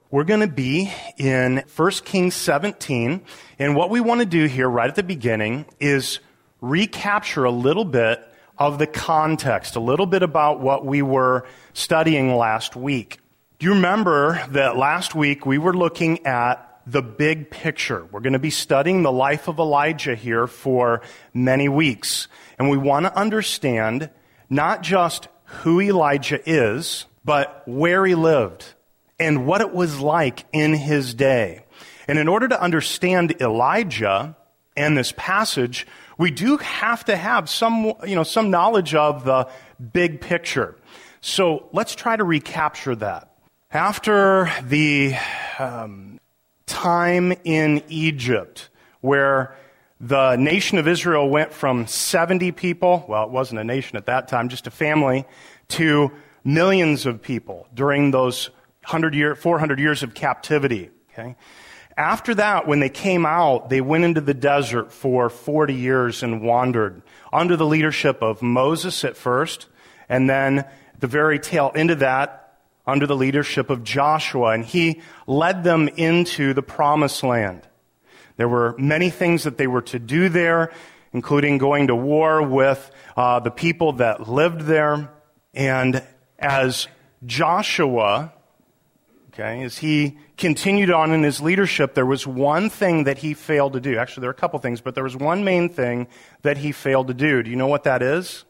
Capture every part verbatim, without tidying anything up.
We're going to be in First Kings seventeen, and what we want to do here right at the beginning is recapture a little bit of the context, a little bit about what we were studying last week. Do you remember that last week we were looking at the big picture? We're going to be studying the life of Elijah here for many weeks, and we want to understand not just who Elijah is, but where he lived and what it was like in his day. And in order to understand Elijah and this passage, we do have to have some, you know, some knowledge of the big picture. So let's try to recapture that. After the um, time in Egypt, where the nation of Israel went from seventy people, well, it wasn't a nation at that time, just a family, to millions of people during those hundred year, four hundred years of captivity. Okay. After that, when they came out, they went into the desert for forty years and wandered under the leadership of Moses at first, and then at the very tail end of that, under the leadership of Joshua, and he led them into the promised land. There were many things that they were to do there, including going to war with uh, the people that lived there. And as Joshua, okay, as he continued on in his leadership, there was one thing that he failed to do. Actually, there were a couple things, but there was one main thing that he failed to do. Do you know what that is?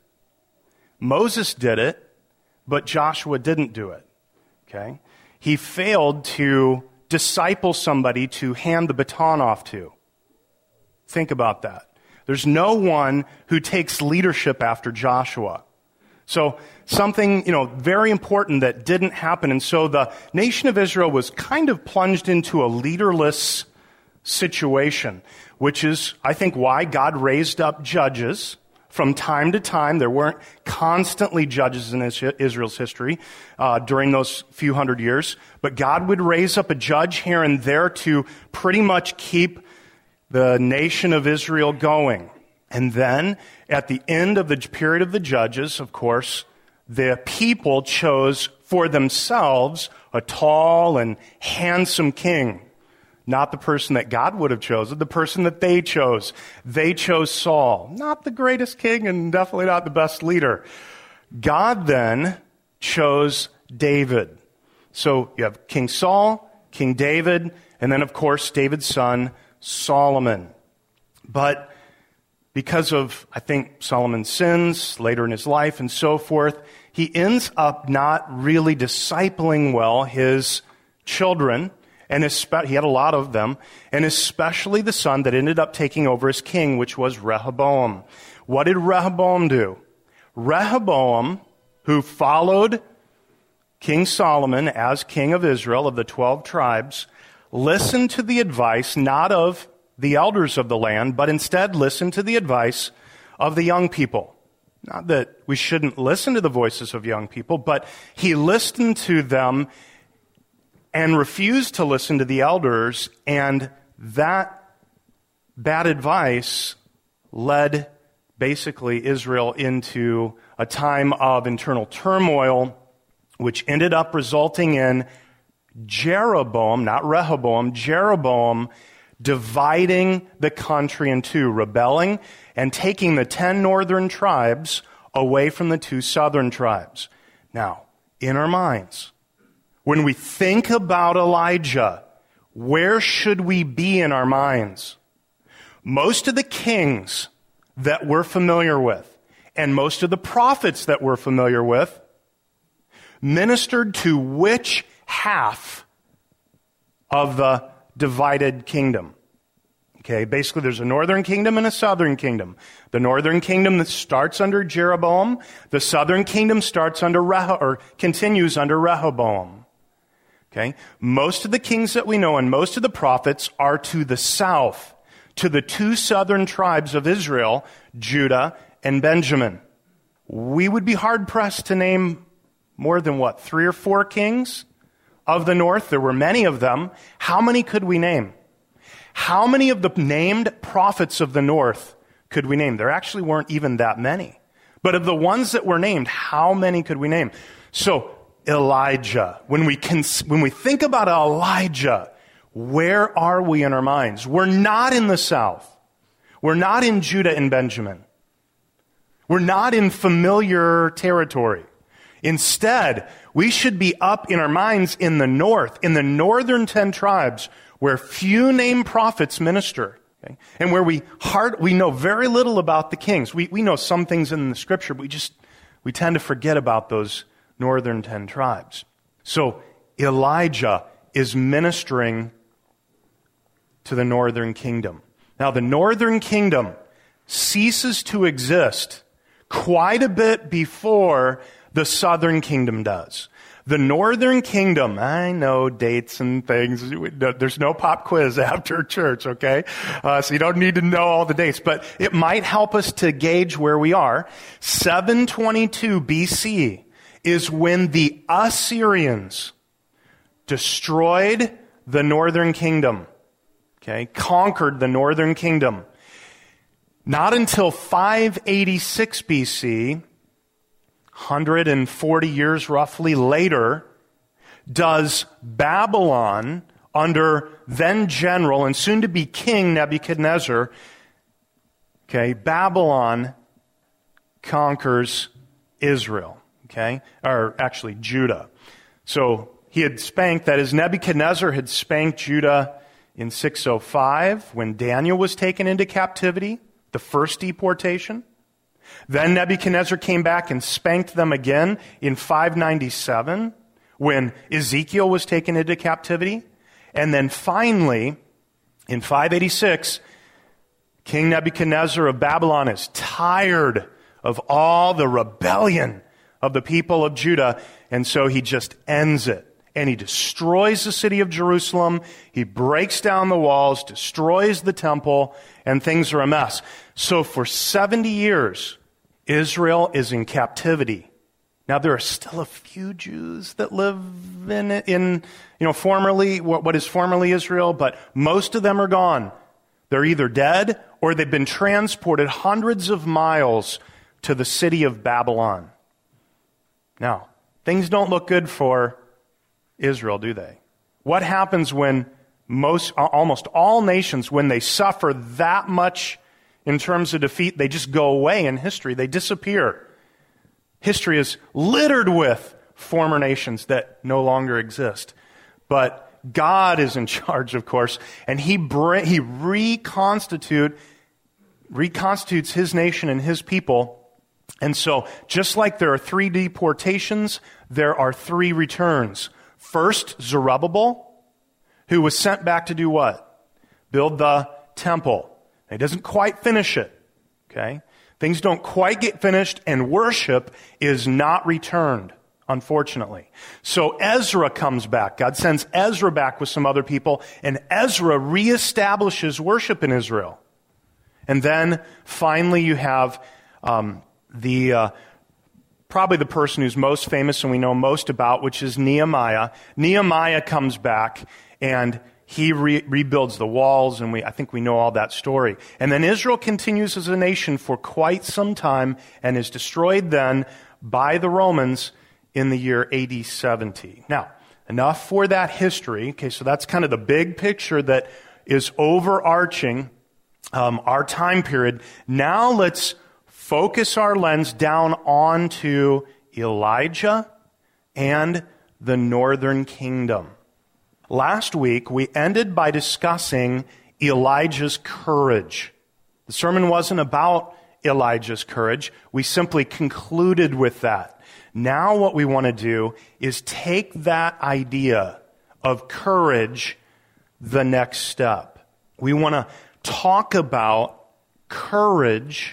Moses did it, but Joshua didn't do it. Okay? He failed to disciple somebody to hand the baton off to. Think about that. There's no one who takes leadership after Joshua. So something, you know, very important that didn't happen. And so the nation of Israel was kind of plunged into a leaderless situation, which is, I think, why God raised up judges from time to time. There weren't constantly judges in Israel's history uh, during those few hundred years, but God would raise up a judge here and there to pretty much keep the nation of Israel going. And then, at the end of the period of the judges, of course, the people chose for themselves a tall and handsome king. Not the person that God would have chosen, the person that they chose. They chose Saul. Not the greatest king and definitely not the best leader. God then chose David. So you have King Saul, King David, and then, of course, David's son, Solomon. But because of, I think, Solomon's sins later in his life and so forth, he ends up not really discipling well his children, and espe- he had a lot of them, and especially the son that ended up taking over as king, which was Rehoboam. What did Rehoboam do? Rehoboam, who followed King Solomon as king of Israel, of the twelve tribes, listened to the advice not of the elders of the land, but instead listen to the advice of the young people. Not that we shouldn't listen to the voices of young people, but he listened to them and refused to listen to the elders, and that bad advice led basically Israel into a time of internal turmoil, which ended up resulting in Jeroboam, not Rehoboam, Jeroboam, dividing the country in two, rebelling and taking the ten northern tribes away from the two southern tribes. Now, in our minds, when we think about Elijah, where should we be in our minds? Most of the kings that we're familiar with, and most of the prophets that we're familiar with, ministered to which half of the divided kingdom? Okay, basically there's a northern kingdom and a southern kingdom. The northern kingdom that starts under Jeroboam, the southern kingdom starts under Reho- or continues under Rehoboam. Okay, most of the kings that we know and most of the prophets are to the south, to the two southern tribes of Israel, Judah and Benjamin. We would be hard pressed to name more than what, three or four kings of the north? There were many of them. How many could we name? How many of the named prophets of the north could we name? There actually weren't even that many. But of the ones that were named, how many could we name? So Elijah. When we cons- when we think about Elijah, where are we in our minds? We're not in the south. We're not in Judah and Benjamin. We're not in familiar territory. Instead, we should be up in our minds in the north, in the northern ten tribes, where few named prophets minister, okay? And where we hard, we know very little about the kings. We, we know some things in the scripture, but we just, we tend to forget about those northern ten tribes. So Elijah is ministering to the northern kingdom. Now, the northern kingdom ceases to exist quite a bit before the southern kingdom does. The northern kingdom, I know dates and things. There's no pop quiz after church, okay? Uh, so you don't need to know all the dates, but it might help us to gauge where we are. seven twenty-two B C is when the Assyrians destroyed the northern kingdom, okay? Conquered the northern kingdom. Not until five eighty-six B C, one hundred forty years roughly later, does Babylon, under then general and soon to be king Nebuchadnezzar, okay, Babylon conquers Israel, okay, or actually Judah. So he had spanked, that is, Nebuchadnezzar had spanked Judah in six oh five when Daniel was taken into captivity, the first deportation. Then Nebuchadnezzar came back and spanked them again in five ninety-seven when Ezekiel was taken into captivity. And then finally, in five eighty-six, King Nebuchadnezzar of Babylon is tired of all the rebellion of the people of Judah, and so he just ends it. And he destroys the city of Jerusalem, he breaks down the walls, destroys the temple, and things are a mess. So for seventy years, Israel is in captivity. Now there are still a few Jews that live in, in you know, formerly, what, what is formerly Israel, but most of them are gone. They're either dead or they've been transported hundreds of miles to the city of Babylon. Now, things don't look good for Israel, do they? What happens when most, almost all nations, when they suffer that much in terms of defeat, they just go away in history. They disappear. History is littered with former nations that no longer exist. But God is in charge, of course, and He bring, He reconstitute, reconstitutes His nation and His people. And so, just like there are three deportations, there are three returns. First, Zerubbabel, who was sent back to do what? Build the temple. He doesn't quite finish it, okay? Things don't quite get finished, and worship is not returned, unfortunately. So Ezra comes back. God sends Ezra back with some other people, and Ezra reestablishes worship in Israel. And then, finally, you have um, the... Uh, probably the person who's most famous and we know most about, which is Nehemiah. Nehemiah comes back and he re- rebuilds the walls, and we I think we know all that story. And then Israel continues as a nation for quite some time and is destroyed then by the Romans in the year A D seventy. Now, enough for that history. Okay, so that's kind of the big picture that is overarching um, our time period. Now let's focus our lens down onto Elijah and the northern kingdom. Last week, we ended by discussing Elijah's courage. The sermon wasn't about Elijah's courage. We simply concluded with that. Now what we want to do is take that idea of courage the next step. We want to talk about courage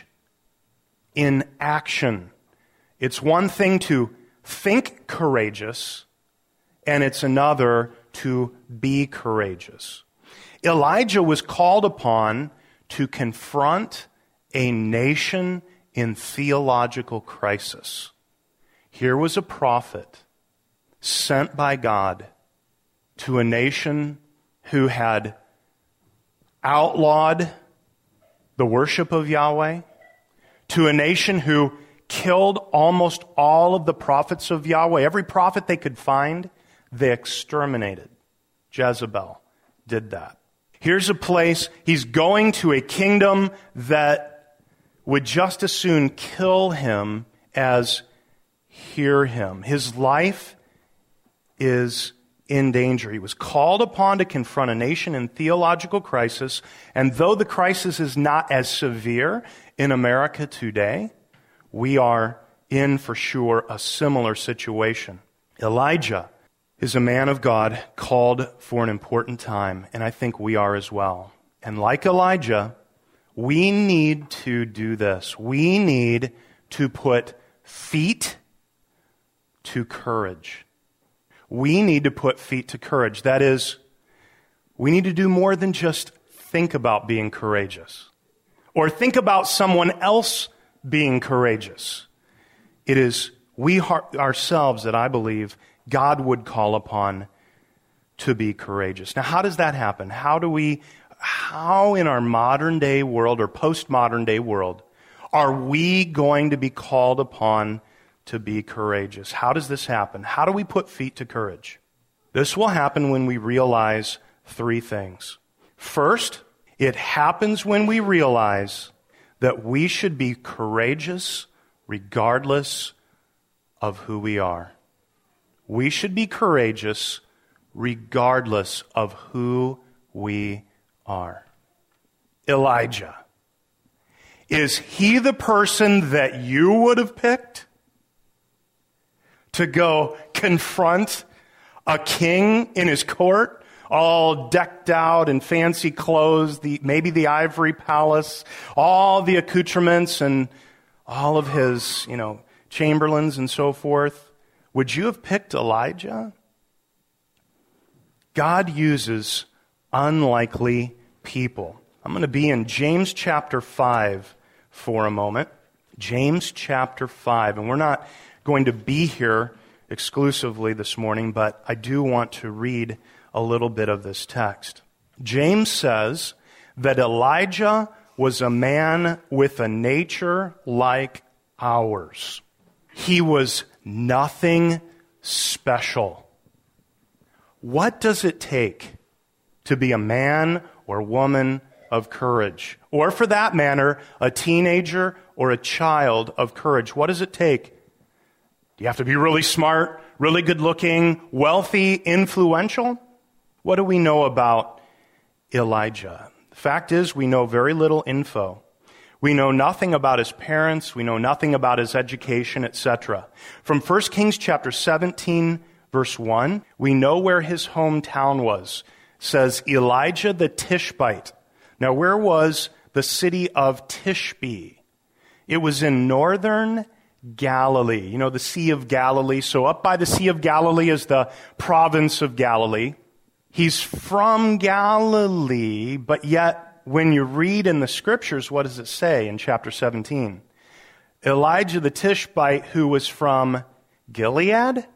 in action. It's one thing to think courageous, and it's another to be courageous. Elijah was called upon to confront a nation in theological crisis. Here was a prophet sent by God to a nation who had outlawed the worship of Yahweh, to a nation who killed almost all of the prophets of Yahweh. Every prophet they could find, they exterminated. Jezebel did that. Here's a place, he's going to a kingdom that would just as soon kill him as hear him. His life is in danger. He was called upon to confront a nation in theological crisis, and though the crisis is not as severe in America today, we are in, for sure, a similar situation. Elijah is a man of God called for an important time, and I think we are as well. And like Elijah, we need to do this. We need to put feet to courage. We need to put feet to courage. That is, we need to do more than just think about being courageous or think about someone else being courageous. It is we ourselves that I believe God would call upon to be courageous. Now, how does that happen? How do we, how in our modern day world or postmodern day world are we going to be called upon to be courageous? How does this happen? How do we put feet to courage? This will happen when we realize three things. First, it happens when we realize that we should be courageous regardless of who we are. We should be courageous regardless of who we are. Elijah. Is he the person that you would have picked to go confront a king in his court, all decked out in fancy clothes, the, maybe the ivory palace, all the accoutrements and all of his, you know, chamberlains and so forth? Would you have picked Elijah? God uses unlikely people. I'm going to be in James chapter five for a moment. James chapter five. And we're not going to be here exclusively this morning, but I do want to read a little bit of this text. James says that Elijah was a man with a nature like ours. He was nothing special. What does it take to be a man or woman of courage? Or for that matter, a teenager or a child of courage? What does it take? Do you have to be really smart, really good looking, wealthy, influential? What do we know about Elijah? The fact is, we know very little info. We know nothing about his parents. We know nothing about his education, et cetera. From First Kings chapter seventeen, verse one, we know where his hometown was. It says Elijah the Tishbite. Now, where was the city of Tishbe? It was in northern Galilee. You know, the Sea of Galilee. So up by the Sea of Galilee is the province of Galilee. He's from Galilee, but yet when you read in the scriptures, what does it say in chapter seventeen? Elijah the Tishbite, who was from Gilead?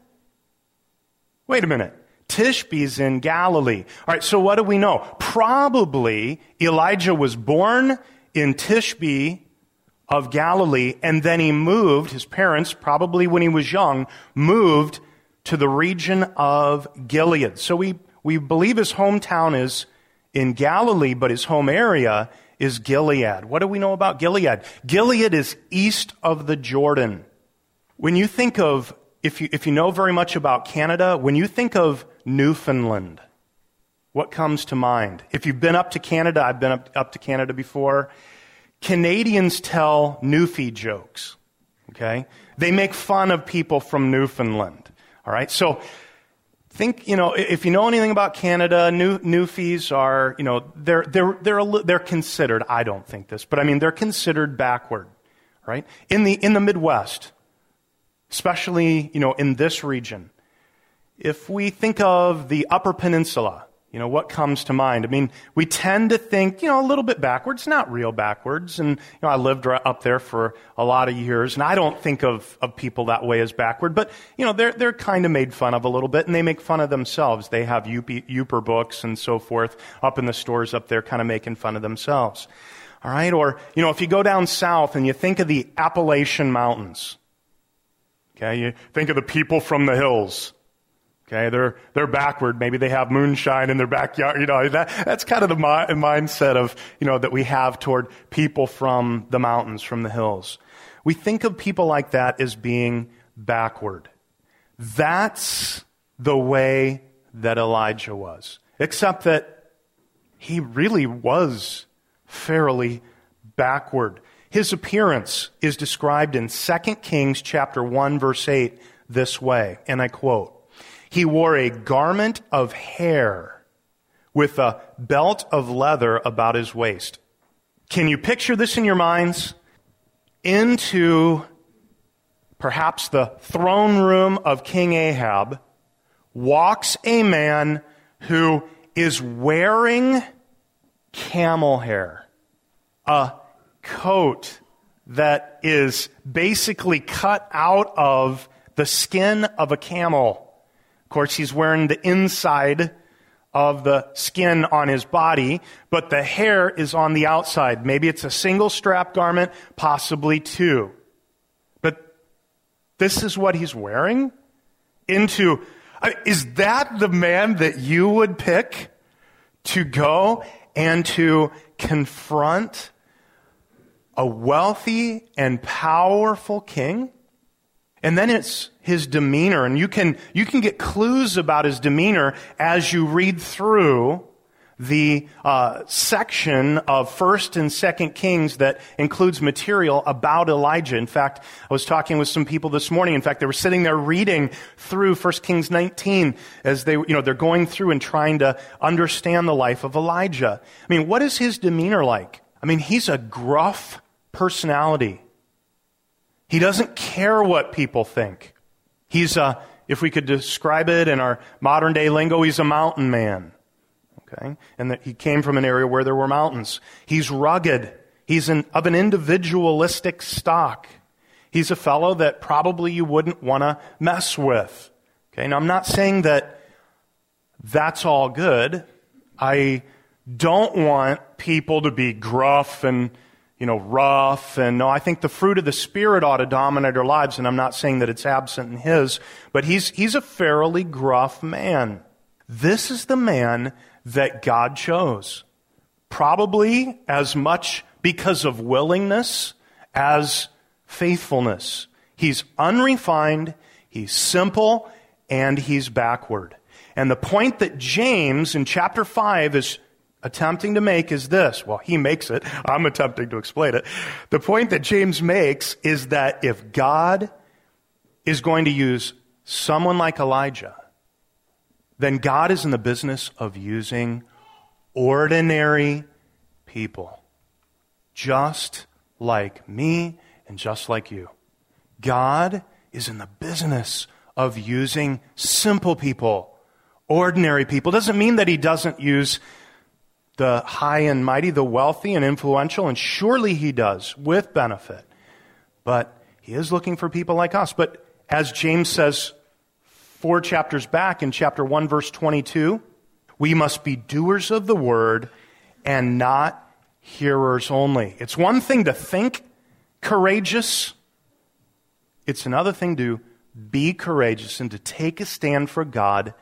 Wait a minute. Tishbe's in Galilee. All right, so what do we know? Probably Elijah was born in Tishbe of Galilee, and then he moved, his parents, probably when he was young, moved to the region of Gilead. So we, we believe his hometown is in Galilee, but his home area is Gilead. What do we know about Gilead? Gilead is east of the Jordan. When you think of, if you, if you know very much about Canada, when you think of Newfoundland, what comes to mind? If you've been up to Canada, I've been up, up to Canada before, Canadians tell Newfie jokes, okay? They make fun of people from Newfoundland, all right? So think, you know, if you know anything about Canada, New, Newfies are, you know, they're, they're, they're, a, they're considered, I don't think this, but I mean, they're considered backward, right? In the, in the Midwest, especially, you know, in this region. If we think of the Upper Peninsula, you know, what comes to mind? I mean, we tend to think, you know, a little bit backwards, not real backwards. And, you know, I lived right up there for a lot of years, and I don't think of, of people that way as backward, but, you know, they're, they're kind of made fun of a little bit, and they make fun of themselves. They have Youper books and so forth up in the stores up there kind of making fun of themselves. All right? Or, you know, if you go down south and you think of the Appalachian Mountains, okay, you think of the people from the hills. Okay, they're they're backward. Maybe they have moonshine in their backyard. You know, that that's kind of the mi- mindset of, you know, that we have toward people from the mountains, from the hills. We think of people like that as being backward. That's the way that Elijah was, except that he really was fairly backward. His appearance is described in Second Kings chapter one, verse eight this way, and I quote, "He wore a garment of hair with a belt of leather about his waist." Can you picture this in your minds? Into perhaps the throne room of King Ahab walks a man who is wearing camel hair, a coat that is basically cut out of the skin of a camel. Of course, he's wearing the inside of the skin on his body, but the hair is on the outside. Maybe it's a single strap garment, possibly two. But this is what he's wearing? Into, is that the man that you would pick to go and to confront a wealthy and powerful king? And then it's his demeanor, and you can you can get clues about his demeanor as you read through the uh, section of First and Second Kings that includes material about Elijah. In fact, I was talking with some people this morning. In fact, they were sitting there reading through First Kings nineteen as they, you know, they're going through and trying to understand the life of Elijah. I mean, what is his demeanor like? I mean, he's a gruff personality. He doesn't care what people think. He's a, if we could describe it in our modern day lingo, he's a mountain man. Okay? And that he came from an area where there were mountains. He's rugged. He's an, of an individualistic stock. He's a fellow that probably you wouldn't want to mess with. Okay? Now, I'm not saying that that's all good. I don't want people to be gruff and, you know, rough, and no, I think the fruit of the Spirit ought to dominate our lives, and I'm not saying that it's absent in his, but he's he's a fairly gruff man. This is the man that God chose, probably as much because of willingness as faithfulness. He's unrefined, he's simple, and he's backward. And the point that James in chapter five is attempting to make is this. Well, he makes it. I'm attempting to explain it. The point that James makes is that if God is going to use someone like Elijah, then God is in the business of using ordinary people, just like me and just like you. God is in the business of using simple people, ordinary people. Doesn't mean that he doesn't use the high and mighty, the wealthy and influential, and surely he does, with benefit. But he is looking for people like us. But as James says four chapters back in chapter one, verse twenty-two, we must be doers of the word and not hearers only. It's one thing to think courageous. It's another thing to be courageous and to take a stand for God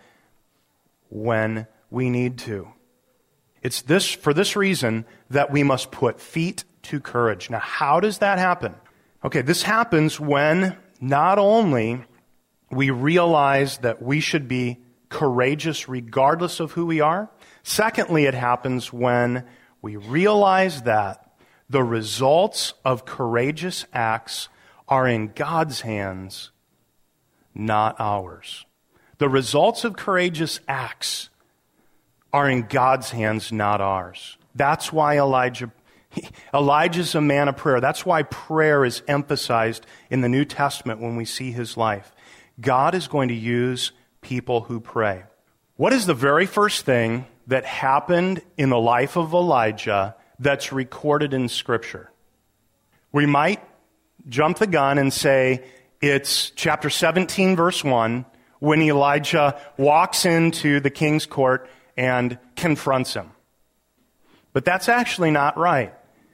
when we need to. It's this for this reason that we must put feet to courage. Now, how does that happen? Okay, this happens when not only we realize that we should be courageous regardless of who we are. Secondly, it happens when we realize that the results of courageous acts are in God's hands, not ours. The results of courageous acts are in God's hands, not ours. That's why Elijah, Elijah's a man of prayer. That's why prayer is emphasized in the New Testament when we see his life. God is going to use people who pray. What is the very first thing that happened in the life of Elijah that's recorded in Scripture? We might jump the gun and say it's chapter seventeen, verse one, when Elijah walks into the king's court and confronts him. But that's actually not right.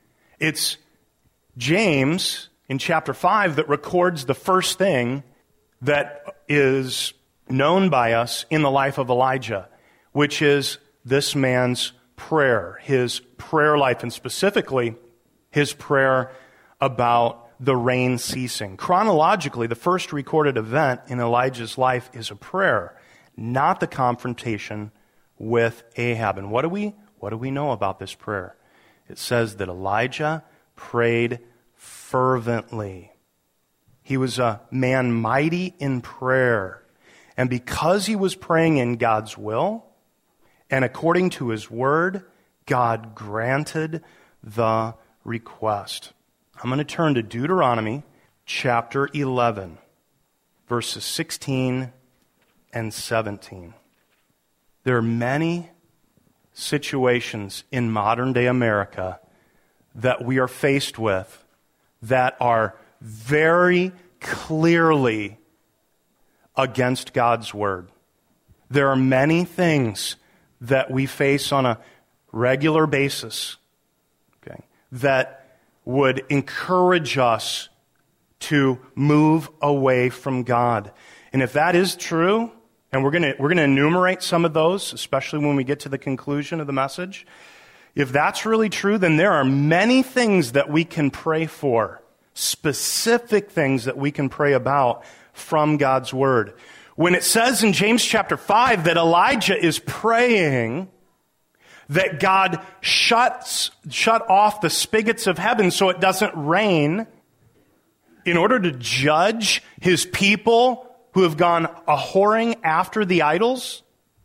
It's James in chapter five that records the first thing that is known by us in the life of Elijah, which is this man's prayer, his prayer life, and specifically his prayer about the rain ceasing. Chronologically, the first recorded event in Elijah's life is a prayer, not the confrontation with Ahab. And what do we what do we know about this prayer? It says that Elijah prayed fervently. He was a man mighty in prayer. And because he was praying in God's will and according to his word, God granted the request. I'm going to turn to Deuteronomy chapter eleven, verses sixteen and seventeen. There are many situations in modern day America that we are faced with that are very clearly against God's word. There are many things that we face on a regular basis, okay, that would encourage us to move away from God. And if that is true, and we're going to we're going to enumerate some of those, especially when we get to the conclusion of the message, if that's really true, then there are many things that we can pray for, specific things that we can pray about from God's word. When it says in James chapter five that Elijah is praying that God shuts shut off the spigots of heaven so it doesn't rain in order to judge his people who have gone a-whoring after the idols,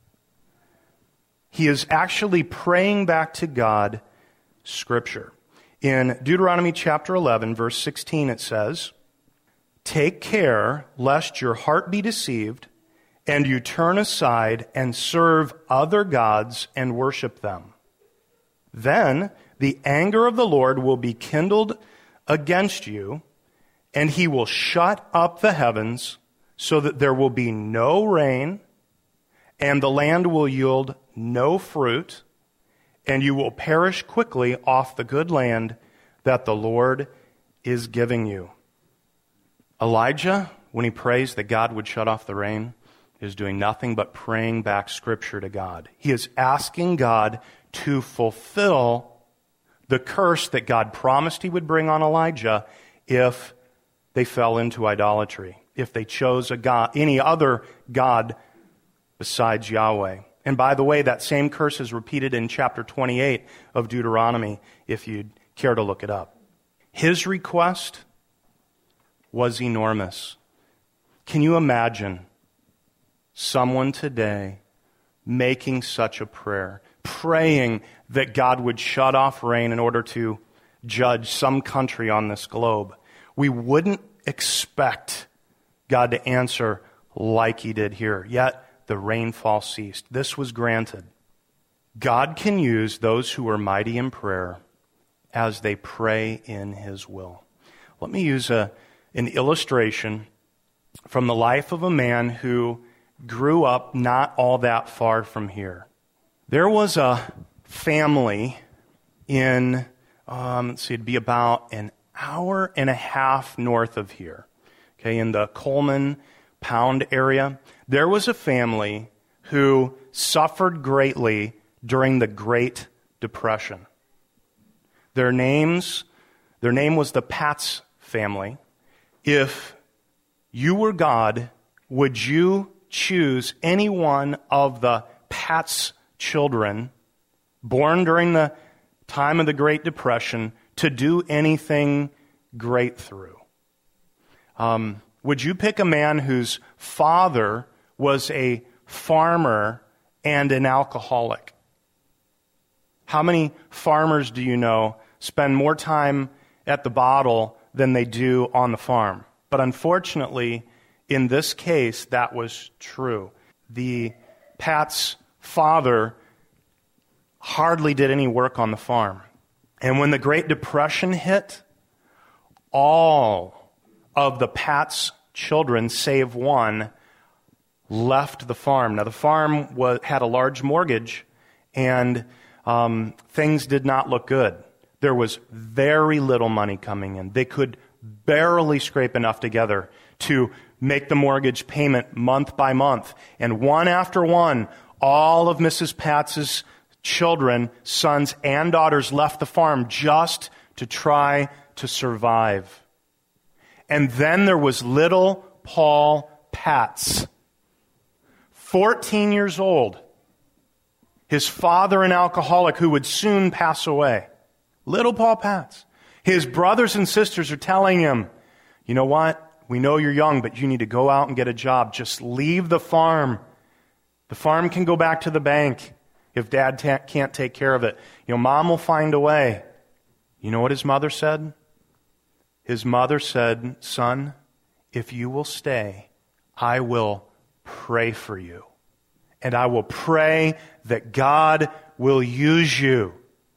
he is actually praying back to God Scripture. In Deuteronomy chapter eleven, verse sixteen, it says, "Take care lest your heart be deceived, and you turn aside and serve other gods and worship them. Then the anger of the Lord will be kindled against you, and he will shut up the heavens so that there will be no rain, and the land will yield no fruit, and you will perish quickly off the good land that the Lord is giving you." Elijah, when he prays that God would shut off the rain, is doing nothing but praying back Scripture to God. He is asking God to fulfill the curse that God promised he would bring on Elijah if they fell into idolatry, if they chose a god, any other god besides Yahweh. And by the way, that same curse is repeated in chapter twenty-eight of Deuteronomy, if you'd care to look it up. His request was enormous. Can you imagine someone today making such a prayer, praying that God would shut off rain in order to judge some country on this globe? We wouldn't expect God to answer like he did here, yet the rainfall ceased. This was granted. God can use those who are mighty in prayer as they pray in his will. Let me use a, an illustration from the life of a man who grew up not all that far from here. There was a family in, um, let's see, it'd be about an hour and a half north of here, okay, in the Coleman Pound area. There was a family who suffered greatly during the Great Depression. Their names, their name was the Patz family. If you were God, would you choose any one of the Patz children born during the time of the Great Depression to do anything great through? Um, would you pick a man whose father was a farmer and an alcoholic? How many farmers do you know spend more time at the bottle than they do on the farm? But unfortunately, in this case, that was true. The Pat's father hardly did any work on the farm. And when the Great Depression hit, all of the Pat's children, save one, left the farm. Now, the farm was, had a large mortgage, and um, things did not look good. There was very little money coming in. They could barely scrape enough together to make the mortgage payment month by month. And one after one, all of Missus Patz's children, sons and daughters, left the farm just to try to survive. And then there was little Paul Patz, fourteen years old, his father an alcoholic who would soon pass away. Little Paul Patz. His brothers and sisters are telling him, you know what? We know you're young, but you need to go out and get a job. Just leave the farm. The farm can go back to the bank if dad ta- can't take care of it. You know, mom will find a way. You know what his mother said? His mother said, son, if you will stay, I will pray for you. And I will pray that God will use you.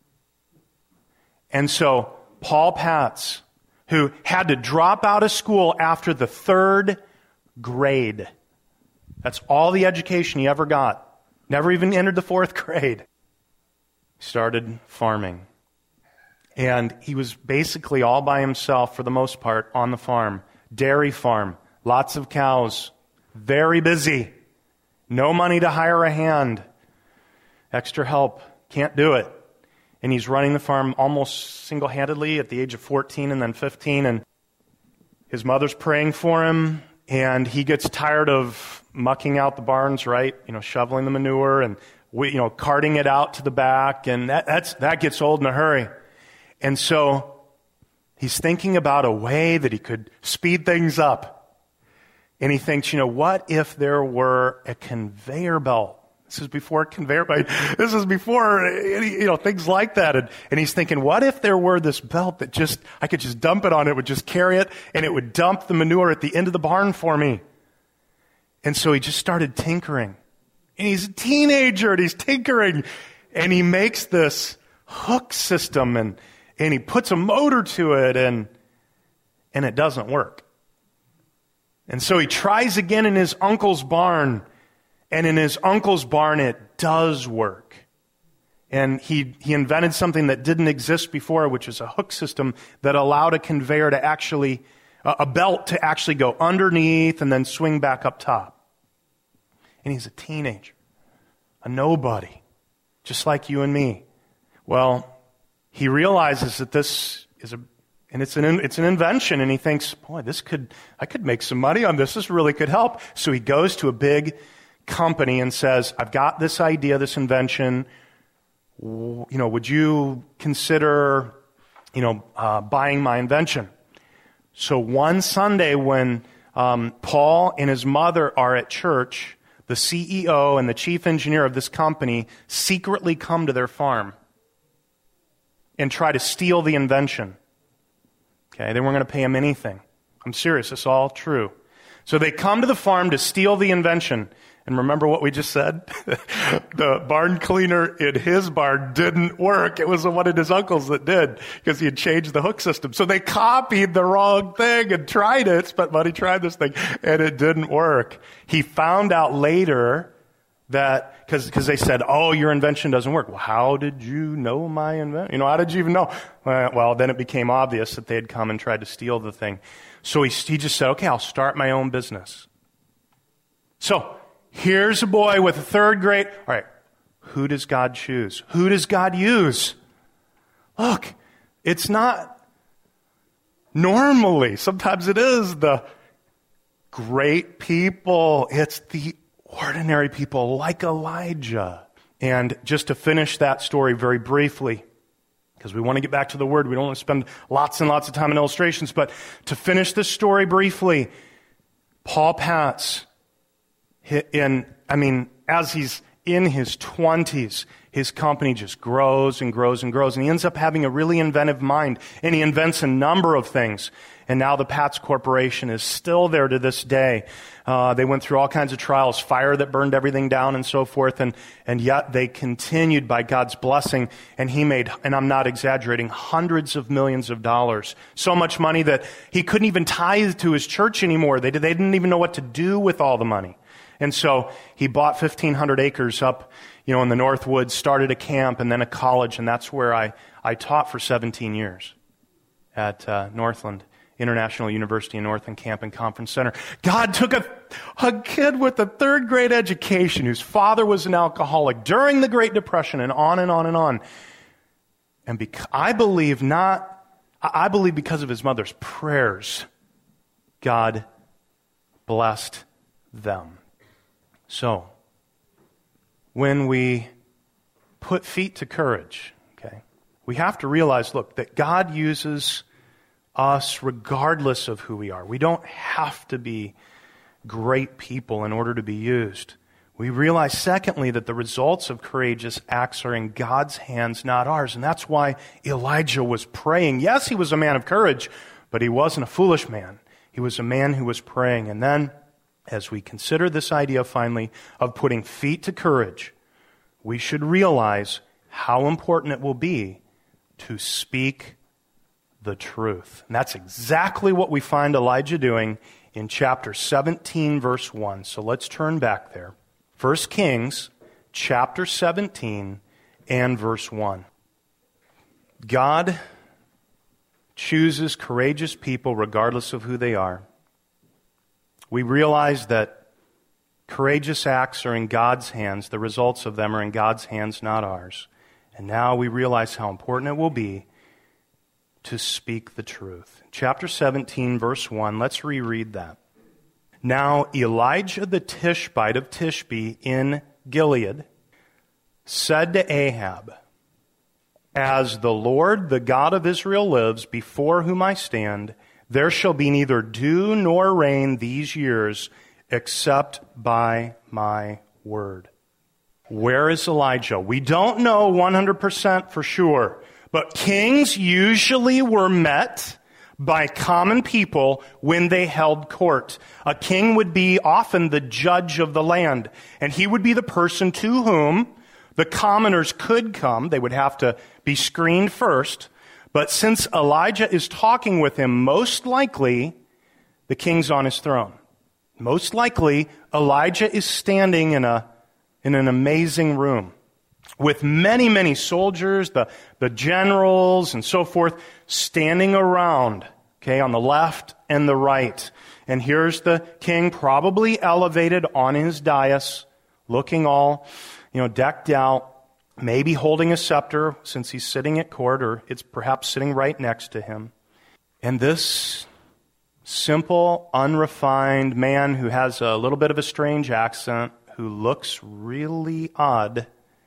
And so Paul Patz, who had to drop out of school after the third grade, that's all the education he ever got, never even entered the fourth grade, started farming. And he was basically all by himself for the most part on the farm. Dairy farm, lots of cows, very busy, no money to hire a hand, extra help, can't do it. And he's running the farm almost single-handedly at the age of fourteen and then fifteen. And his mother's praying for him. And he gets tired of mucking out the barns, right? You know, shoveling the manure and, you know, carting it out to the back. And that, that's, that gets old in a hurry. And so he's thinking about a way that he could speed things up. And he thinks, you know, what if there were a conveyor belt? This is before conveyor belt. This is before, you know, things like that. And, and he's thinking, what if there were this belt that just, I could just dump it on, it would just carry it, and it would dump the manure at the end of the barn for me. And so he just started tinkering. And he's a teenager, and he's tinkering. And he makes this hook system, and, and he puts a motor to it, and, and it doesn't work. And so he tries again in his uncle's barn. And in his uncle's barn, it does work. And he, he invented something that didn't exist before, which is a hook system that allowed a conveyor to actually, a, a belt to actually go underneath and then swing back up top. And he's a teenager, a nobody, just like you and me. Well, he realizes that this is a, and it's an, it's an invention, and he thinks, boy, this could, I could make some money on this. This really could help. So he goes to a big company and says, I've got this idea, this invention. You know, would you consider, you know, uh, buying my invention? So one Sunday when um, Paul and his mother are at church, the C E O and the chief engineer of this company secretly come to their farm and try to steal the invention. Okay, they weren't going to pay him anything. I'm serious, it's all true. So they come to the farm to steal the invention. And remember what we just said? The barn cleaner in his barn didn't work. It was the one of his uncles that did, because he had changed the hook system. So they copied the wrong thing and tried it, spent money trying this thing, and it didn't work. He found out later that, because because they said, oh, your invention doesn't work. Well, how did you know my invention? You know, how did you even know? Well, then it became obvious that they had come and tried to steal the thing. So he, he just said, okay, I'll start my own business. So here's a boy with a third grade. All right, who does God choose? Who does God use? Look, it's not normally. Sometimes it is the great people. It's the ordinary people like Elijah. And just to finish that story very briefly, because we want to get back to the Word. We don't want to spend lots and lots of time in illustrations. But to finish this story briefly, Paul Patz, in, I mean, as he's in his twenties, his company just grows and grows and grows. And he ends up having a really inventive mind. And he invents a number of things. And now the Patz Corporation is still there to this day. Uh, they went through all kinds of trials, fire that burned everything down and so forth. And, and yet they continued by God's blessing. And he made, and I'm not exaggerating, hundreds of millions of dollars. So much money that he couldn't even tithe to his church anymore. They, they didn't even know what to do with all the money. And so he bought fifteen hundred acres up, you know, in the North Woods, started a camp and then a college, and that's where I, I taught for seventeen years at uh, Northland International University in Northland Camp and Conference Center. God took a, a kid with a third grade education whose father was an alcoholic during the Great Depression, and on and on and on. And bec- I believe not, I believe because of his mother's prayers, God blessed them. So, when we put feet to courage, okay, we have to realize, look, that God uses us regardless of who we are. We don't have to be great people in order to be used. We realize, secondly, that the results of courageous acts are in God's hands, not ours. And that's why Elijah was praying. Yes, he was a man of courage, but he wasn't a foolish man. He was a man who was praying. And then, as we consider this idea, finally, of putting feet to courage, we should realize how important it will be to speak the truth. And that's exactly what we find Elijah doing in chapter seventeen, verse one. So let's turn back there. First Kings, chapter seventeen, and verse one. God chooses courageous people regardless of who they are. We realize that courageous acts are in God's hands. The results of them are in God's hands, not ours. And now we realize how important it will be to speak the truth. Chapter seventeen, verse one, let's reread that. Now Elijah the Tishbite of Tishbe in Gilead said to Ahab, as the Lord, the God of Israel lives, before whom I stand, there shall be neither dew nor rain these years, except by my word. Where is Elijah? We don't know one hundred percent for sure, but kings usually were met by common people when they held court. A king would be often the judge of the land, and he would be the person to whom the commoners could come. They would have to be screened first. But since Elijah is talking with him, most likely the king's on his throne. Most likely Elijah is standing in a in an amazing room with many, many soldiers, the, the generals and so forth, standing around, okay, on the left and the right. And here's the king, probably elevated on his dais, looking all, you know, decked out, maybe holding a scepter since he's sitting at court, or it's perhaps sitting right next to him. And this simple, unrefined man who has a little bit of a strange accent, who looks really odd,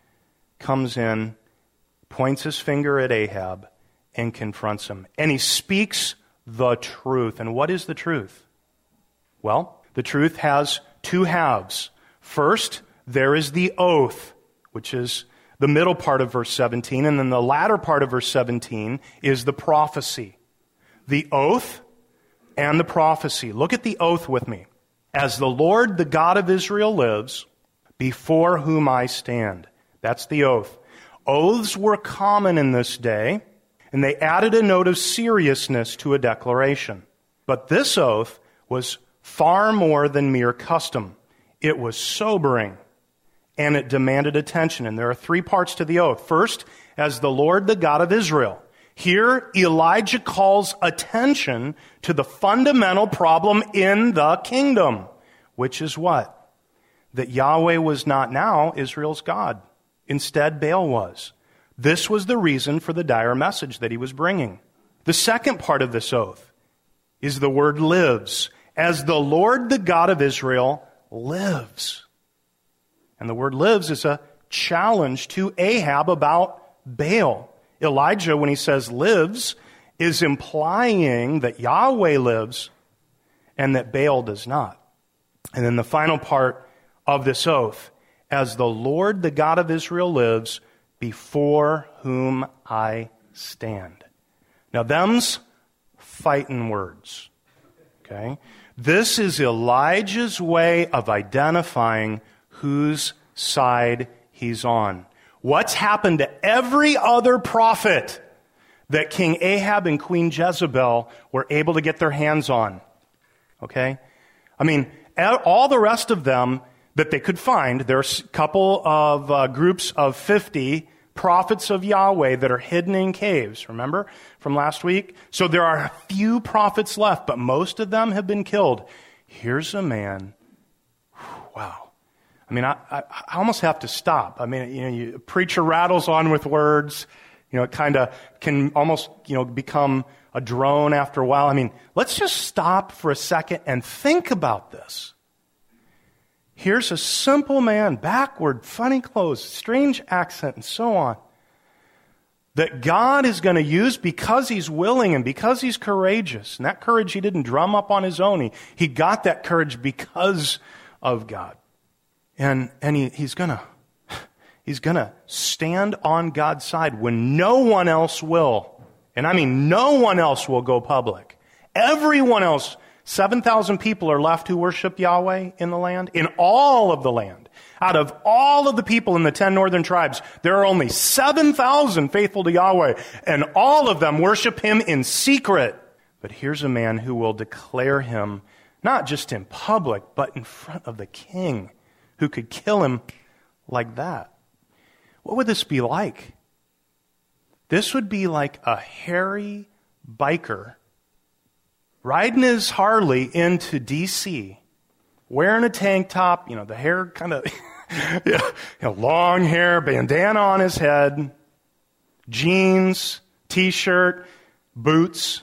comes in, points his finger at Ahab, and confronts him. And he speaks the truth. And what is the truth? Well, the truth has two halves. First, there is the oath, which is the middle part of verse seventeen, and then the latter part of verse seventeen is the prophecy. The oath and the prophecy. Look at the oath with me. As the Lord, the God of Israel lives, before whom I stand. That's the oath. Oaths were common in this day, and they added a note of seriousness to a declaration. But this oath was far more than mere custom. It was sobering, and it demanded attention. And there are three parts to the oath. First, as the Lord, the God of Israel. Here, Elijah calls attention to the fundamental problem in the kingdom, which is what? That Yahweh was not now Israel's God. Instead, Baal was. This was the reason for the dire message that he was bringing. The second part of this oath is the word lives. As the Lord, the God of Israel, lives. And the word lives is a challenge to Ahab about Baal. Elijah, when he says lives, is implying that Yahweh lives and that Baal does not. And then the final part of this oath, as the Lord, the God of Israel lives, before whom I stand. Now, them's fighting words. Okay? This is Elijah's way of identifying whose side he's on. What's happened to every other prophet that King Ahab and Queen Jezebel were able to get their hands on? Okay? I mean, all the rest of them, that they could find. There's a couple of uh, groups of fifty prophets of Yahweh that are hidden in caves, remember from last week? So there are a few prophets left, but most of them have been killed. Here's a man, wow. I mean, I, I, I almost have to stop. I mean, you know, you, a preacher rattles on with words, you know, it kind of can almost, you know, become a drone after a while. I mean, let's just stop for a second and think about this. Here's a simple man, backward, funny clothes, strange accent, and so on, that God is going to use because he's willing and because he's courageous. And that courage he didn't drum up on his own. He, he got that courage because of God. And, and he, he's going to he's going to stand on God's side when no one else will. And I mean, no one else will go public. Everyone else, seven thousand people are left who worship Yahweh in the land, in all of the land. Out of all of the people in the ten northern tribes, there are only seven thousand faithful to Yahweh, and all of them worship him in secret. But here's a man who will declare him not just in public, but in front of the king, who could kill him like that. What would this be like? This would be like a hairy biker riding his Harley into D C, wearing a tank top, you know, the hair kind of, you know, long hair, bandana on his head, jeans, t-shirt, boots,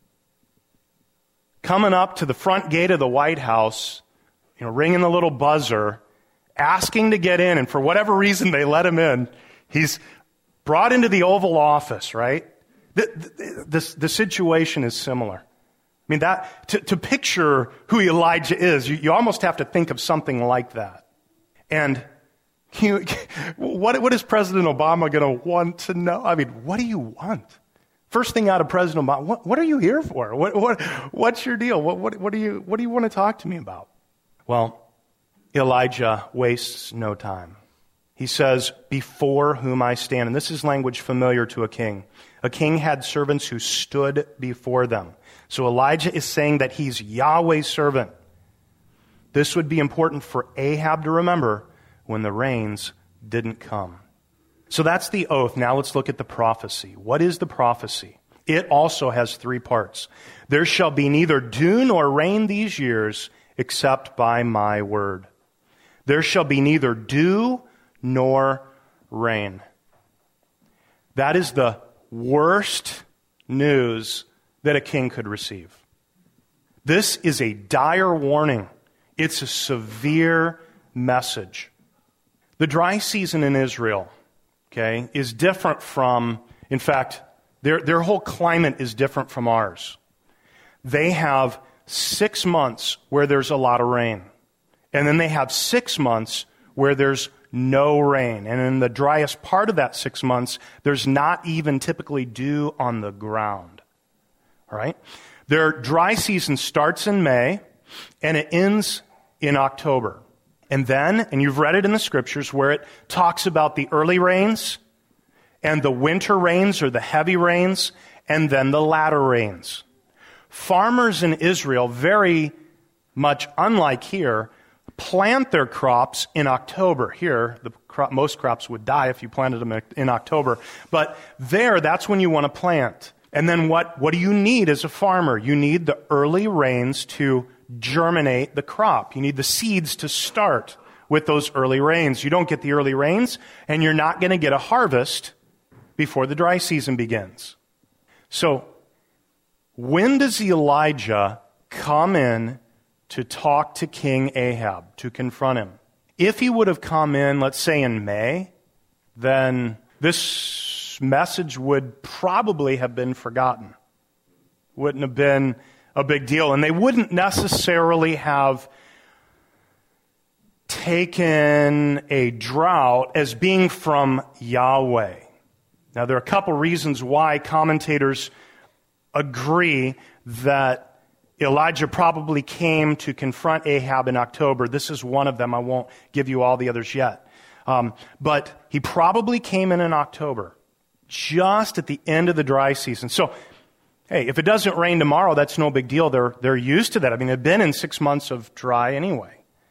coming up to the front gate of the White House, you know, ringing the little buzzer, asking to get in, and for whatever reason they let him in. He's brought into the Oval Office, right? The, the, the, the situation is similar. I mean, that to, to picture who Elijah is, you, you almost have to think of something like that. And you, what, what is President Obama going to want to know? I mean, what do you want? First thing out of President Obama, what, what are you here for? What, what, what's your deal? What, what, what do you, what do you want to talk to me about? Well, Elijah wastes no time. He says, before whom I stand. And this is language familiar to a king. A king had servants who stood before them. So Elijah is saying that he's Yahweh's servant. This would be important for Ahab to remember when the rains didn't come. So that's the oath. Now let's look at the prophecy. What is the prophecy? It also has three parts. There shall be neither dew nor rain these years except by my word. There shall be neither dew nor rain. That is the worst news that a king could receive. This is a dire warning. It's a severe message. The dry season in Israel, okay, is different from, in fact, their, their whole climate is different from ours. They have six months where there's a lot of rain. And then they have six months where there's no rain. And in the driest part of that six months, there's not even typically dew on the ground. All right? Their dry season starts in May, and it ends in October. And then, and you've read it in the scriptures, where it talks about the early rains, and the winter rains, or the heavy rains, and then the latter rains. Farmers in Israel, very much unlike here, plant their crops in October. Here, the crop, most crops would die if you planted them in October. But there, that's when you want to plant. And then what, what do you need as a farmer? You need the early rains to germinate the crop. You need the seeds to start with those early rains. You don't get the early rains, and you're not going to get a harvest before the dry season begins. So, when does Elijah come in to talk to King Ahab, to confront him? If he would have come in, let's say in May, then this message would probably have been forgotten. Wouldn't have been a big deal. And they wouldn't necessarily have taken a drought as being from Yahweh. Now, there are a couple reasons why commentators agree that Elijah probably came to confront Ahab in October. This is one of them. I won't give you all the others yet. Um, but he probably came in in October, just at the end of the dry season. So, hey, if it doesn't rain tomorrow, that's no big deal. They're, they're used to that. I mean, they've been in six months of dry anyway.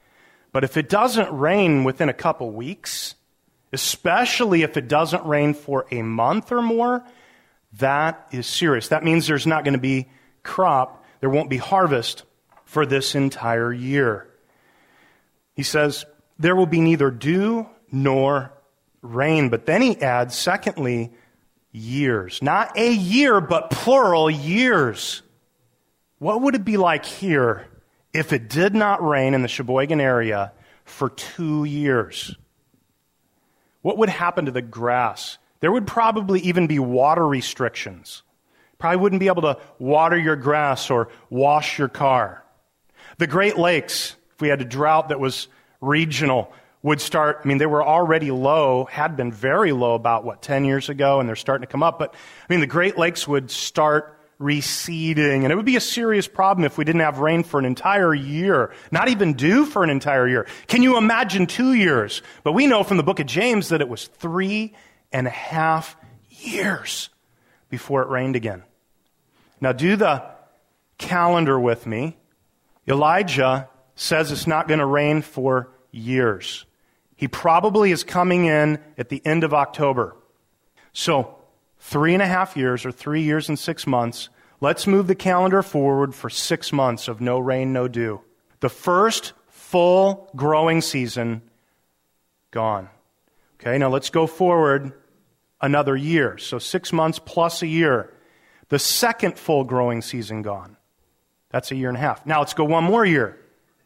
But if it doesn't rain within a couple weeks, especially if it doesn't rain for a month or more, that is serious. That means there's not going to be crop, there won't be harvest for this entire year. He says, there will be neither dew nor rain. But then he adds, secondly, years. Not a year, but plural years. What would it be like here if it did not rain in the Sheboygan area for two years? What would happen to the grass? There would probably even be water restrictions. Probably wouldn't be able to water your grass or wash your car. The Great Lakes, if we had a drought that was regional, would start, I mean, they were already low, had been very low about, what, ten years ago, and they're starting to come up. But, I mean, the Great Lakes would start receding, and it would be a serious problem if we didn't have rain for an entire year, not even dew for an entire year. Can you imagine two years? But we know from the book of James that it was three and a half years before it rained again. Now, do the calendar with me. Elijah says it's not going to rain for years. He probably is coming in at the end of October. So, three and a half years, or three years and six months, let's move the calendar forward for six months of no rain, no dew. The first full growing season, gone. Okay, now let's go forward another year. So six months plus a year. The second full growing season, gone. That's a year and a half. Now let's go one more year.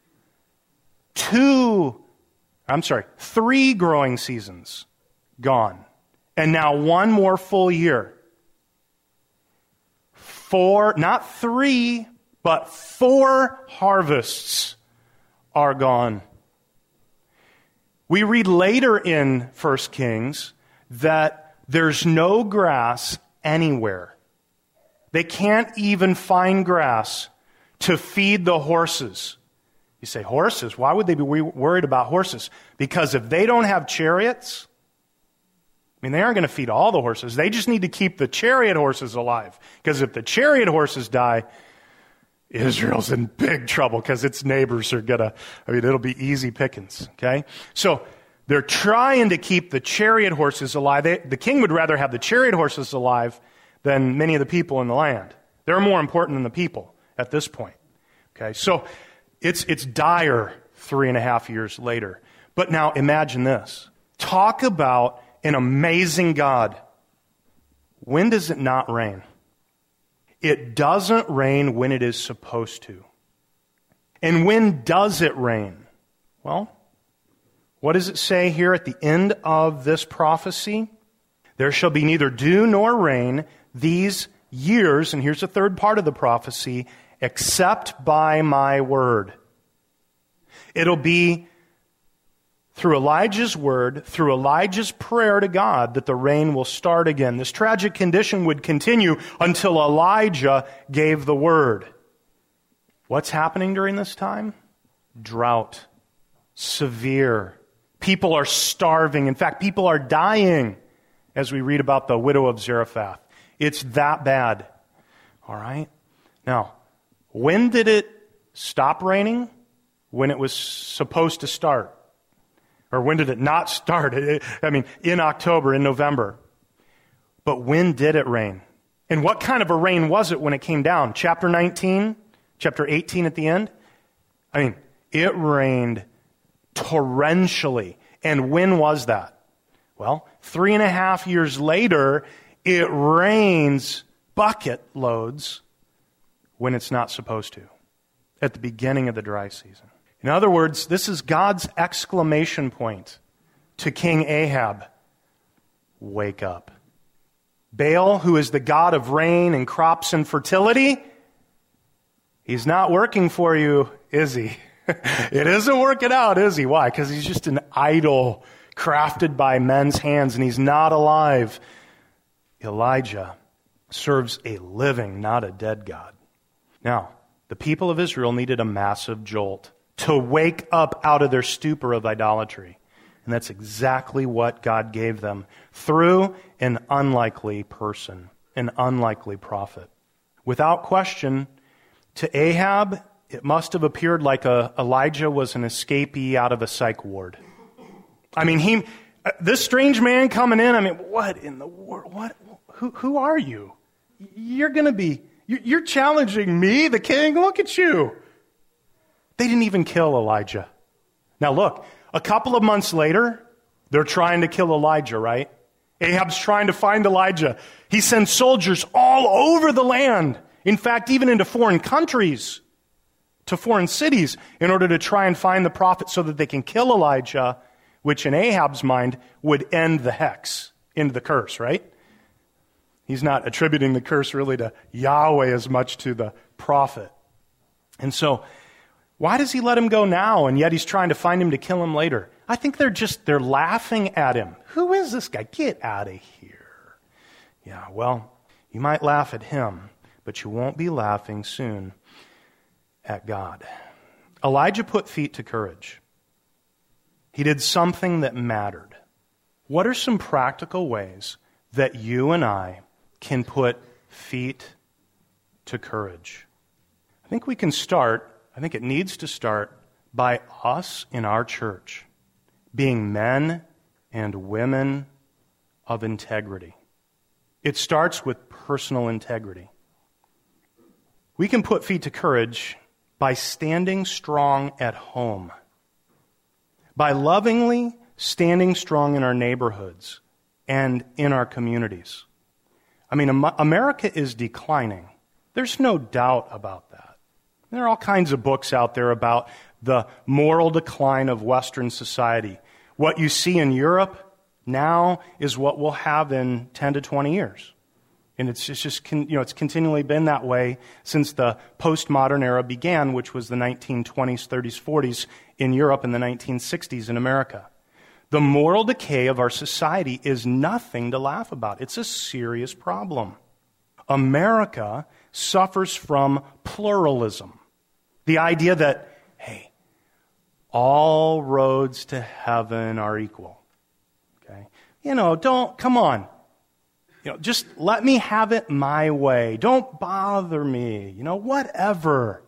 Two, I'm sorry, three growing seasons, gone. And now one more full year. Four, not three, but four harvests are gone. We read later in First Kings that there's no grass anywhere. They can't even find grass to feed the horses. You say, horses? Why would they be worried about horses? Because if they don't have chariots, I mean, they aren't going to feed all the horses. They just need to keep the chariot horses alive. Because if the chariot horses die, Israel's in big trouble because its neighbors are going to, I mean, it'll be easy pickings, okay? So they're trying to keep the chariot horses alive. They, the king would rather have the chariot horses alive than many of the people in the land. They're more important than the people at this point, okay? So it's it's dire three and a half years later. But now imagine this. Talk about an amazing God. When does it not rain? It doesn't rain when it is supposed to. And when does it rain? Well, what does it say here at the end of this prophecy? There shall be neither dew nor rain these years, and here's the third part of the prophecy, except by my word. It'll be through Elijah's word, through Elijah's prayer to God, that the rain will start again. This tragic condition would continue until Elijah gave the word. What's happening during this time? Drought. Severe. People are starving. In fact, people are dying, as we read about the widow of Zarephath. It's that bad. All right? Now, when did it stop raining? When it was supposed to start. Or when did it not start? I mean, in October, in November. But when did it rain? And what kind of a rain was it when it came down? Chapter nineteen? Chapter eighteen at the end? I mean, it rained torrentially. And when was that? Well, three and a half years later, it rains bucket loads when it's not supposed to, at the beginning of the dry season. In other words, this is God's exclamation point to King Ahab. Wake up. Baal, who is the god of rain and crops and fertility, he's not working for you, is he? It isn't working out, is he? Why? Because he's just an idol crafted by men's hands, and he's not alive. Elijah serves a living, not a dead God. Now, the people of Israel needed a massive jolt to wake up out of their stupor of idolatry. And that's exactly what God gave them through an unlikely person, an unlikely prophet. Without question, to Ahab it must have appeared like a, Elijah was an escapee out of a psych ward. I mean, he, this strange man coming in, I mean, what in the world? What? Who, who are you? You're going to be, you're challenging me, the king? Look at you. They didn't even kill Elijah. Now look, a couple of months later, they're trying to kill Elijah, right? Ahab's trying to find Elijah. He sends soldiers all over the land. In fact, even into foreign countries, to foreign cities, in order to try and find the prophet so that they can kill Elijah, which in Ahab's mind would end the hex, end the curse, right? He's not attributing the curse really to Yahweh as much to the prophet. And so, why does he let him go now, and yet he's trying to find him to kill him later? I think they're just, they're laughing at him. Who is this guy? Get out of here. Yeah, well, you might laugh at him, but you won't be laughing soon at God. Elijah put feet to courage. He did something that mattered. What are some practical ways that you and I can put feet to courage? I think we can start, I think it needs to start by us in our church being men and women of integrity. It starts with personal integrity. We can put feet to courage by standing strong at home, by lovingly standing strong in our neighborhoods and in our communities. I mean, America is declining. There's no doubt about that. There are all kinds of books out there about the moral decline of Western society. What you see in Europe now is what we'll have in ten to twenty years. And it's just, it's just, you know, it's continually been that way since the postmodern era began, which was the nineteen twenties, thirties, forties in Europe and the nineteen sixties in America. The moral decay of our society is nothing to laugh about. It's a serious problem. America suffers from pluralism. The idea that, hey, all roads to heaven are equal. Okay? You know, don't, come on. You know, just let me have it my way. Don't bother me. You know, whatever.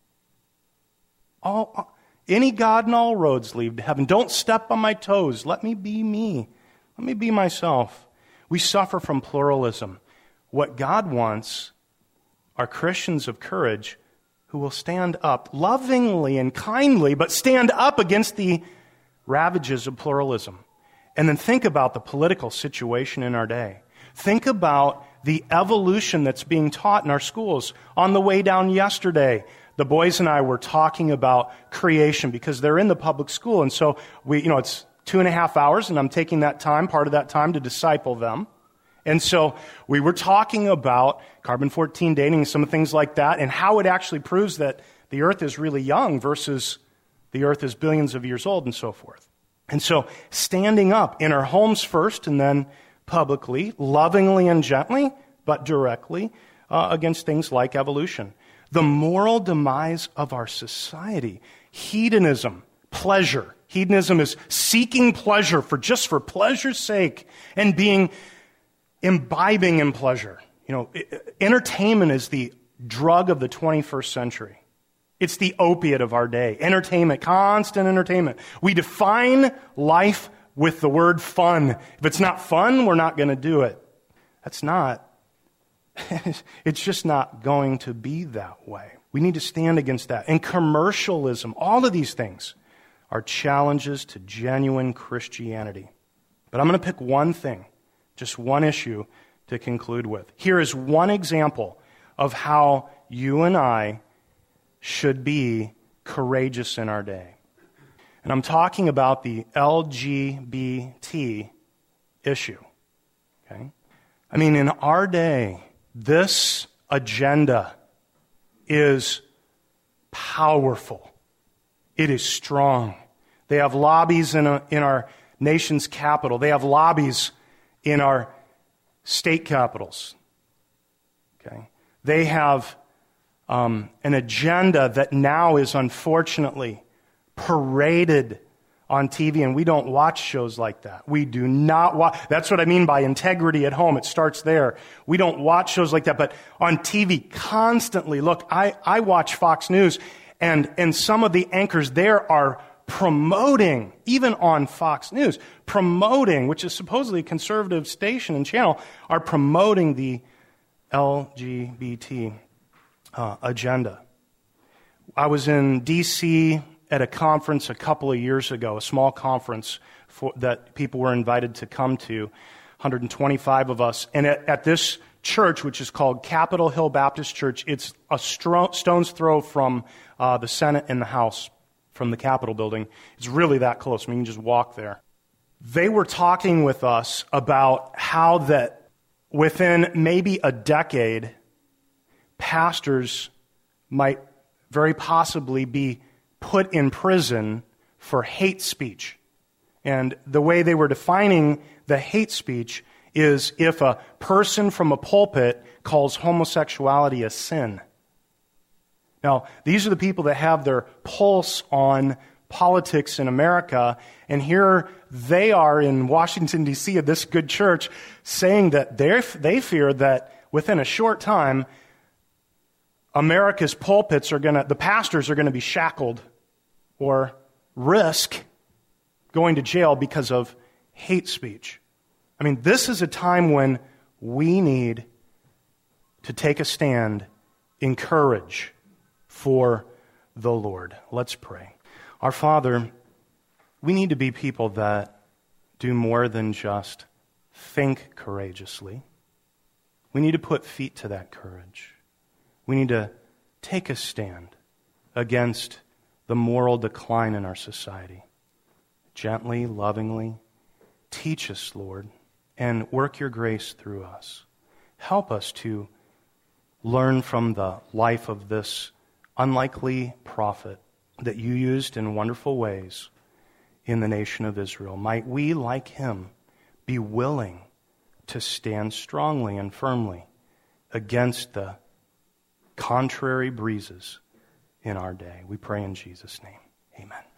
All, any God and all roads lead to heaven. Don't step on my toes. Let me be me. Let me be myself. We suffer from pluralism. What God wants are Christians of courage who will stand up lovingly and kindly, but stand up against the ravages of pluralism. And then think about the political situation in our day. Think about the evolution that's being taught in our schools. On the way down yesterday, the boys and I were talking about creation because they're in the public school. And so we, you know, it's two and a half hours and I'm taking that time, part of that time to disciple them. And so we were talking about carbon fourteen dating, some things like that, and how it actually proves that the earth is really young versus the earth is billions of years old and so forth. And so standing up in our homes first and then publicly, lovingly and gently, but directly, uh, against things like evolution. The moral demise of our society. Hedonism, pleasure. Hedonism is seeking pleasure for just for pleasure's sake and being imbibing in pleasure. You know, entertainment is the drug of the twenty-first century. It's the opiate of our day. Entertainment, constant entertainment. We define life with the word fun. If it's not fun, we're not going to do it. That's not. It's just not going to be that way. We need to stand against that. And commercialism, all of these things are challenges to genuine Christianity. But I'm going to pick one thing, just one issue to conclude with. Here is one example of how you and I should be courageous in our day. And I'm talking about the L G B T issue. Okay? I mean, in our day, this agenda is powerful. It is strong. They have lobbies in, a, in our nation's capital. They have lobbies in our state capitals. Okay? They have um, an agenda that now is unfortunately paraded on T V, and we don't watch shows like that. We do not watch. That's what I mean by integrity at home. It starts there. We don't watch shows like that, but on T V constantly. Look, I, I watch Fox News, And, and some of the anchors there are promoting, even on Fox News, promoting, which is supposedly a conservative station and channel, are promoting the L G B T uh, agenda. I was in D C at a conference a couple of years ago, a small conference for, that people were invited to come to, one hundred twenty-five of us. And at, at this church, which is called Capitol Hill Baptist Church, it's a stro- stone's throw from uh, the Senate and the House, from the Capitol building. It's really that close. I mean, you can just walk there. They were talking with us about how that within maybe a decade, pastors might very possibly be put in prison for hate speech. And the way they were defining the hate speech is if a person from a pulpit calls homosexuality a sin. Now, these are the people that have their pulse on politics in America, and here they are in Washington, D C at this good church saying that they fear that within a short time, America's pulpits are going to, the pastors are going to be shackled or risk going to jail because of hate speech. I mean, this is a time when we need to take a stand in courage for the Lord. Let's pray. Our Father, we need to be people that do more than just think courageously. We need to put feet to that courage. We need to take a stand against the moral decline in our society. Gently, lovingly, teach us, Lord, and work your grace through us. Help us to learn from the life of this unlikely prophet that you used in wonderful ways in the nation of Israel. Might we, like him, be willing to stand strongly and firmly against the contrary breezes in our day. We pray in Jesus' name. Amen.